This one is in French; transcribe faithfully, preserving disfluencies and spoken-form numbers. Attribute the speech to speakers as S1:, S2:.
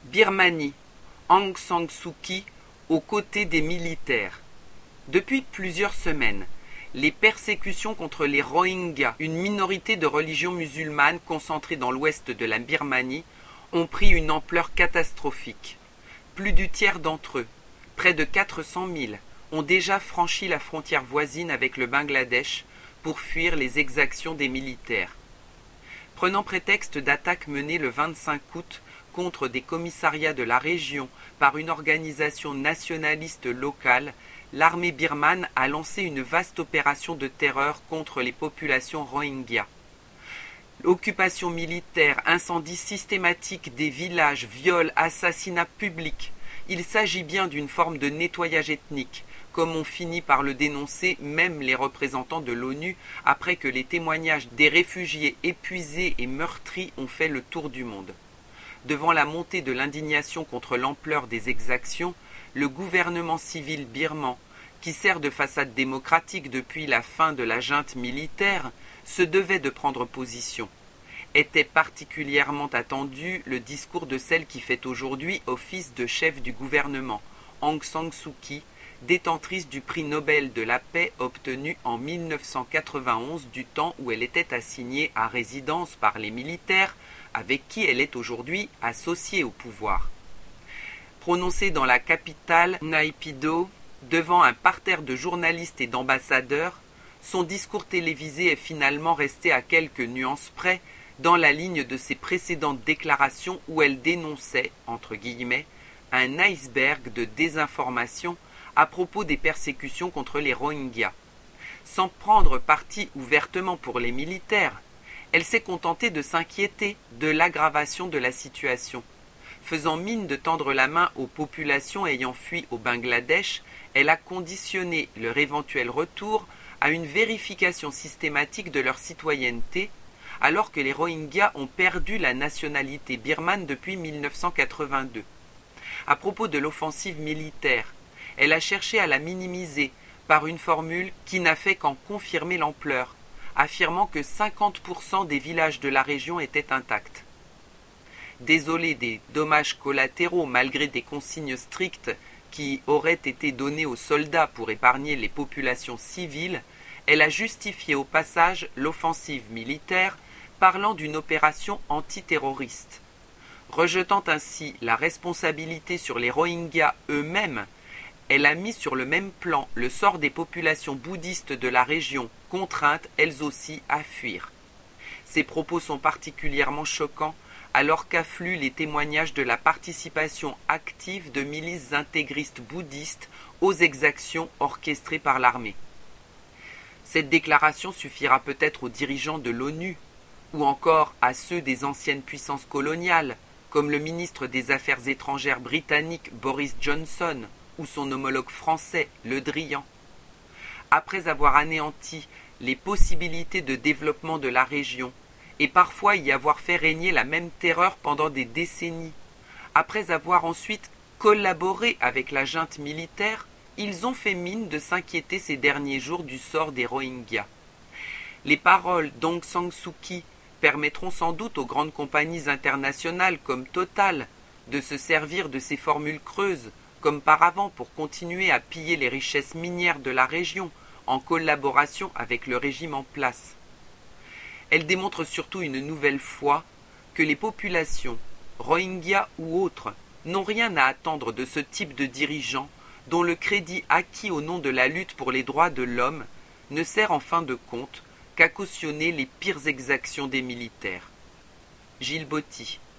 S1: Birmanie, Aung San Suu Kyi aux côtés des militaires. Depuis plusieurs semaines, les persécutions contre les Rohingyas, une minorité de religion musulmane concentrée dans l'ouest de la Birmanie, ont pris une ampleur catastrophique. Plus du tiers d'entre eux, près de quatre cent mille, ont déjà franchi la frontière voisine avec le Bangladesh pour fuir les exactions des militaires. Prenant prétexte d'attaques menées le vingt-cinq août contre des commissariats de la région par une organisation nationaliste locale, l'armée birmane a lancé une vaste opération de terreur contre les populations Rohingyas. Occupation militaire, incendie systématique des villages, viols, assassinats publics. Il s'agit bien d'une forme de nettoyage ethnique, comme ont fini par le dénoncer même les représentants de l'ONU après que les témoignages des réfugiés épuisés et meurtris ont fait le tour du monde. Devant la montée de l'indignation contre l'ampleur des exactions, le gouvernement civil birman, qui sert de façade démocratique depuis la fin de la junte militaire, se devait de prendre position. Était particulièrement attendu le discours de celle qui fait aujourd'hui office de chef du gouvernement, Aung San Suu Kyi, détentrice du prix Nobel de la paix obtenu en mille neuf cent quatre-vingt-onze du temps où elle était assignée à résidence par les militaires avec qui elle est aujourd'hui associée au pouvoir. Prononcé dans la capitale Naypyidaw, devant un parterre de journalistes et d'ambassadeurs, son discours télévisé est finalement resté à quelques nuances près dans la ligne de ses précédentes déclarations où elle dénonçait, entre guillemets, un iceberg de désinformation à propos des persécutions contre les Rohingyas. Sans prendre parti ouvertement pour les militaires, elle s'est contentée de s'inquiéter de l'aggravation de la situation. Faisant mine de tendre la main aux populations ayant fui au Bangladesh, elle a conditionné leur éventuel retour à une vérification systématique de leur citoyenneté, alors que les Rohingyas ont perdu la nationalité birmane depuis mille neuf cent quatre-vingt-deux. À propos de l'offensive militaire, elle a cherché à la minimiser par une formule qui n'a fait qu'en confirmer l'ampleur, affirmant que cinquante pour cent des villages de la région étaient intacts. Désolée des dommages collatéraux malgré des consignes strictes qui auraient été données aux soldats pour épargner les populations civiles, elle a justifié au passage l'offensive militaire, parlant d'une opération antiterroriste. Rejetant ainsi la responsabilité sur les Rohingyas eux-mêmes, elle a mis sur le même plan le sort des populations bouddhistes de la région, contraintes elles aussi à fuir. Ces propos sont particulièrement choquants alors qu'affluent les témoignages de la participation active de milices intégristes bouddhistes aux exactions orchestrées par l'armée. Cette déclaration suffira peut-être aux dirigeants de l'ONU, ou encore à ceux des anciennes puissances coloniales, comme le ministre des Affaires étrangères britannique Boris Johnson, ou son homologue français, Le Drian. Après avoir anéanti les possibilités de développement de la région, et parfois y avoir fait régner la même terreur pendant des décennies, après avoir ensuite collaboré avec la junte militaire, ils ont fait mine de s'inquiéter ces derniers jours du sort des Rohingyas. Les paroles d'Aung San Suu Kyi permettront sans doute aux grandes compagnies internationales comme Total de se servir de ces formules creuses comme par avant pour continuer à piller les richesses minières de la région en collaboration avec le régime en place. Elle démontre surtout une nouvelle fois que les populations, Rohingyas ou autres, n'ont rien à attendre de ce type de dirigeants dont le crédit acquis au nom de la lutte pour les droits de l'homme ne sert en fin de compte qu'à cautionner les pires exactions des militaires. Gilles Botti.